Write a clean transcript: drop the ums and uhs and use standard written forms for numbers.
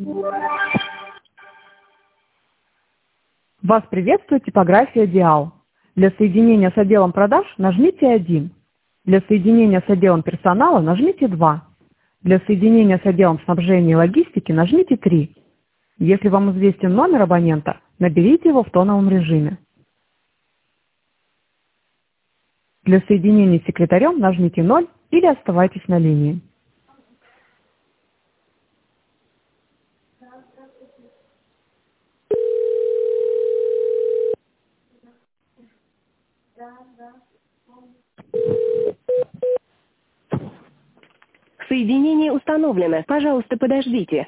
Вас приветствует типография Диал. Для соединения с отделом продаж нажмите 1. Для соединения с отделом персонала нажмите 2. Для соединения с отделом снабжения и логистики нажмите 3. Если вам известен номер абонента, наберите его в тоновом режиме. Для соединения с секретарем нажмите 0 или оставайтесь на линии. Соединение установлено. Пожалуйста, подождите.